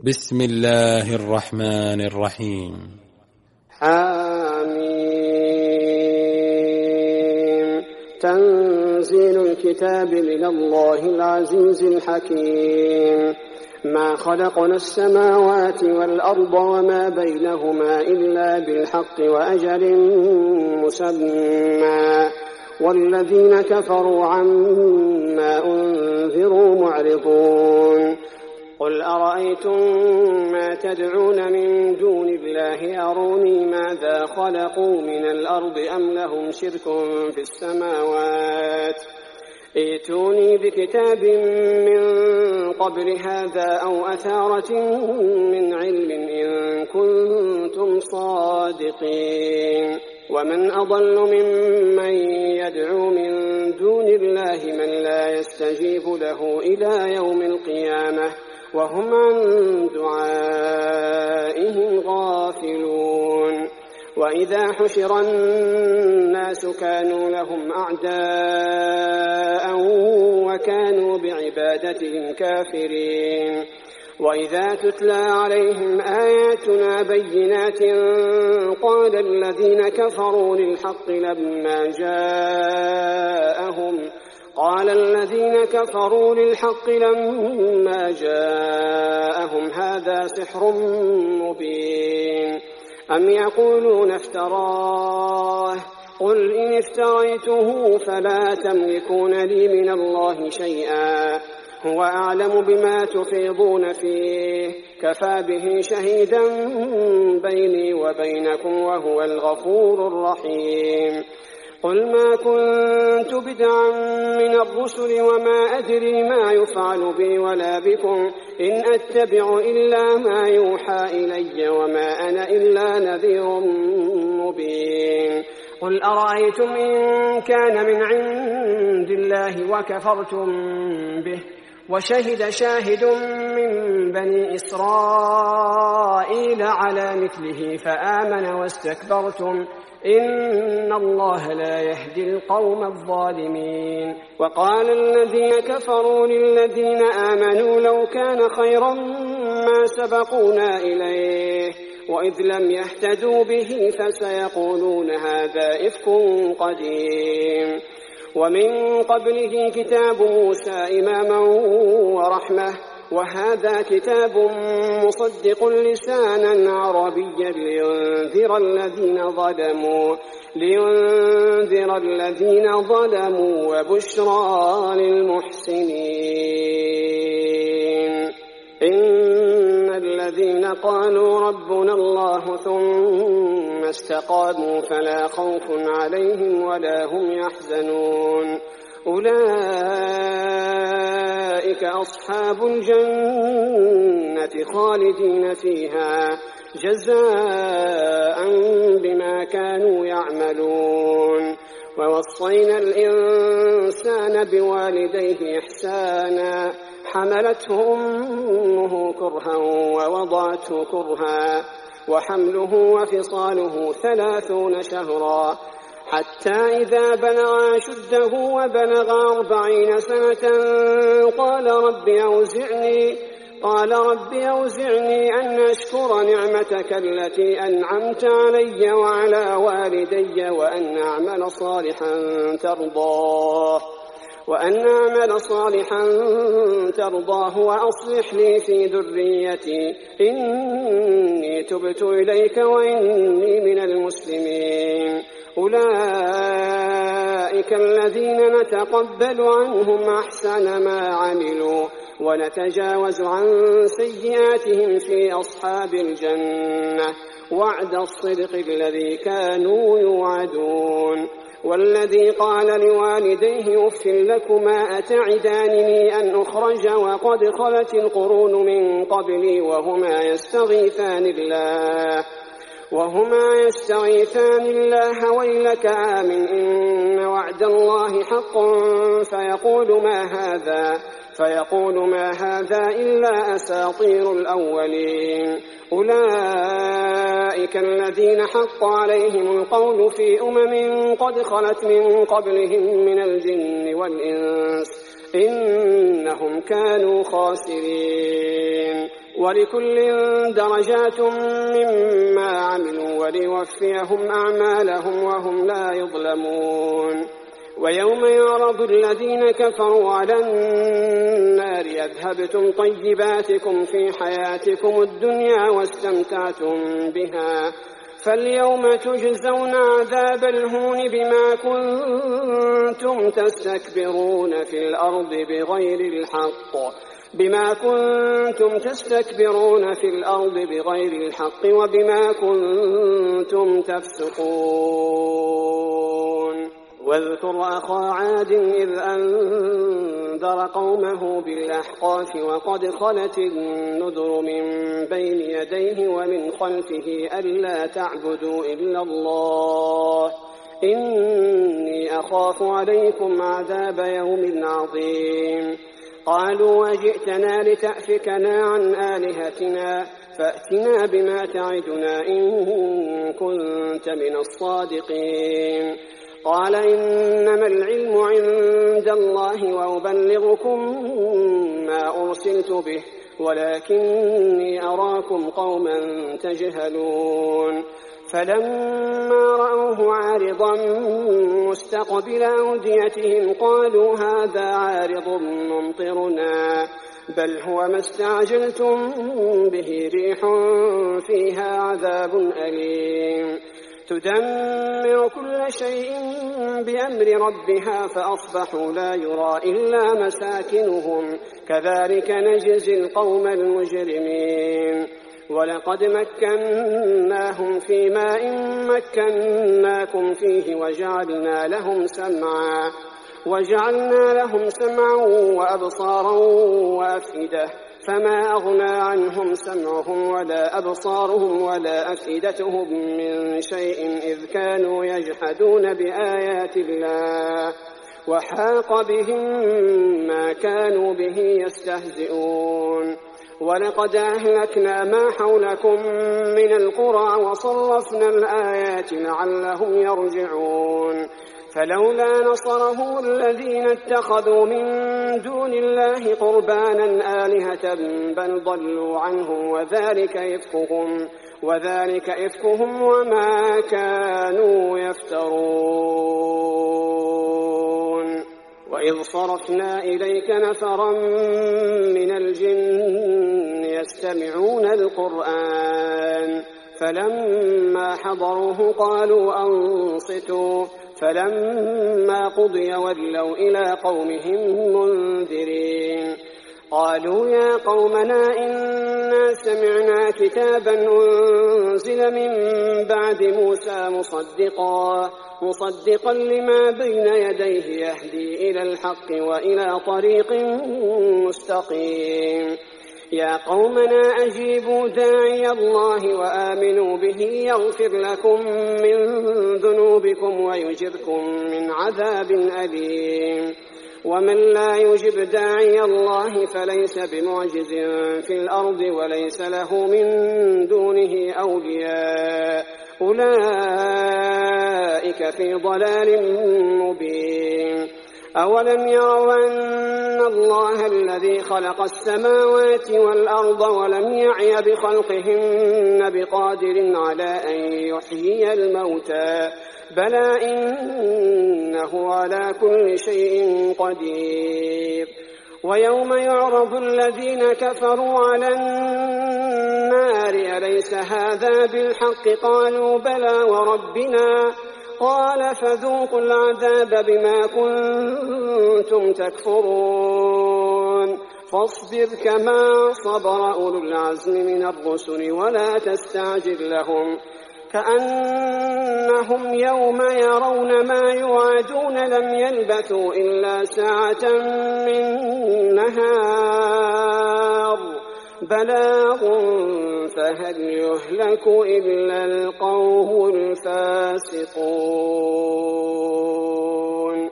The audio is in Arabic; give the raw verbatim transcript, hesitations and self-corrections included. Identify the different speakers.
Speaker 1: بسم الله الرحمن الرحيم.
Speaker 2: حميم. تنزيل الكتاب من الله العزيز الحكيم. ما خلقنا السماوات والأرض وما بينهما إلا بالحق وأجل مسمى والذين كفروا عما أنذروا معرضون. قل أرأيتم ما تدعون من دون الله أروني ماذا خلقوا من الأرض أم لهم شرك في السماوات ائتوني بكتاب من قبل هذا أو أثارة من علم إن كنتم صادقين. ومن أضل ممن يدعو من دون الله من لا يستجيب له إلى يوم القيامة وهم عن دعائهم غافلون. وإذا حشر الناس كانوا لهم أعداء وكانوا بعبادتهم كافرين. وإذا تتلى عليهم آياتنا بينات قال الذين كفروا للحق لما جاءهم قال الذين كفروا للحق لما جاءهم هذا سحر مبين أم يقولون افتراه قل إن افتريته فلا تملكون لي من الله شيئا هو أعلم بما تفيضون فيه كفى به شهيدا بيني وبينكم وهو الغفور الرحيم. قل ما كنت بدعا من الرسل وما أدري ما يفعل بي ولا بكم إن أتبع إلا ما يوحى إلي وما أنا إلا نذير مبين. قل أرأيتم إن كان من عند الله وكفرتم به وشهد شاهد من بني إسرائيل على مثله فآمن واستكبرتم إن الله لا يهدي القوم الظالمين. وقال الذين كفروا للذين آمنوا لو كان خيرا ما سبقونا إليه وإذ لم يهتدوا به فسيقولون هذا إفك قديم. ومن قبله كتاب موسى إماما ورحمة وهذا كتاب مصدق لسانا عربيا لينذر الذين ظلموا لينذر الذين ظلموا وبشرى للمحسنين. إن الذين قالوا ربنا الله ثم استقاموا فلا خوف عليهم ولا هم يحزنون أولئك أصحاب الجنة خالدين فيها جزاء بما كانوا يعملون. ووصينا الإنسان بوالديه إحسانا حملته أمه كرها ووضعته كرها وحمله وفصاله ثلاثون شهرا حتى إذا بلغ أشده وبلغ أربعين سنة قال رب أوزعني قال رب أوزعني أن أشكر نعمتك التي أنعمت علي وعلى والدي وأن أعمل صالحا ترضاه وأن أعمل صالحا ترضاه وأصلح لي في ذريتي إني تبت إليك وإني من المسلمين. أولئك الذين نتقبل عنهم أحسن ما عملوا ونتجاوز عن سيئاتهم في أصحاب الجنة وعد الصدق الذي كانوا يوعدون. والذي قال لوالديه أف لكما أتعدانني أن أخرج وقد خلت القرون من قبلي وهما يستغيثان الله وهما يستغيثان الله ويلك آمن إن وعد الله حق فيقول ما هذا فيقول ما هذا إلا أساطير الأولين. أولئك الذين حق عليهم القول في أمم قد خلت من قبلهم من الجن والإنس إنهم كانوا خاسرين. ولكل درجات مما عملوا وليوفيهم أعمالهم وهم لا يظلمون. ويوم يعرض الذين كفروا على النار أذهبتم طيباتكم في حياتكم الدنيا واستمتعتم بها فاليوم تجزون عذاب الهون بما كنتم تستكبرون في الأرض بغير الحق بما كنتم تستكبرون في الأرض بغير الحق وبما كنتم تفسقون. واذكر أخا عاد إذ أنذر قومه بالأحقاف وقد خلت النذر من بين يديه ومن خلفه ألا تعبدوا إلا الله إني أخاف عليكم عذاب يوم عظيم. قالوا وجئتنا لتأفكنا عن آلهتنا فأتنا بما تعدنا إن كنت من الصادقين. قال إنما العلم عند الله وأبلغكم ما أرسلت به ولكني أراكم قوما تجهلون. فلما رأوه عارضا مستقبل أوديتهم قالوا هذا عارض ممطرنا بل هو ما استعجلتم به ريح فيها عذاب أليم تدمر كل شيء بأمر ربها فأصبحوا لا يرى إلا مساكنهم كذلك نجزي القوم المجرمين. ولقد مكناهم في ماء مكناكم فيه وجعلنا لهم سمعا وجعلنا لهم سمعا وأبصارا وأفئدة فما أغنى عنهم سمعهم ولا أبصارهم ولا أفئدتهم من شيء إذ كانوا يجحدون بآيات الله وحاق بهم ما كانوا به يستهزئون. ولقد أهلكنا ما حولكم من القرى وصرفنا الآيات لعلهم يرجعون. فلولا نصرهم الذين اتخذوا من دون الله قربانا آلهة بل ضلوا عنهم وذلك إفكهم وذلك إفكهم وما كانوا يفترون. وإذ صرفنا إليك نفرا من الجن يستمعون القرآن فلما حضروه قالوا أنصتوا فلما قضي ولوا إلى قومهم منذرين. قالوا يا قومنا إنا سمعنا كتابا أنزل من بعد موسى مصدقا مصدقا لما بين يديه يهدي إلى الحق وإلى طريق مستقيم. يا قومنا أجيبوا داعي الله وآمنوا به يغفر لكم من ذنوبكم ويجركم من عذاب أليم. ومن لا يجب داعي الله فليس بمعجز في الأرض وليس له من دونه أولياء أولئك في ضلال مبين. أولم يروا أن الله الذي خلق السماوات والأرض ولم يعي بخلقهن بقادر على أن يحيي الموتى بلى إنه على كل شيء قدير. ويوم يعرض الذين كفروا على النار أليس هذا بالحق قالوا بلى وربنا قال فذوقوا العذاب بما كنتم تكفرون. فاصبر كما صبر أولو العزم من الرسل ولا تستعجل لهم كأنهم يوم يرون ما يوعدون لم يلبثوا إلا ساعة من نهار بلاغ فهل يهلك إلا القوم الفاسقون.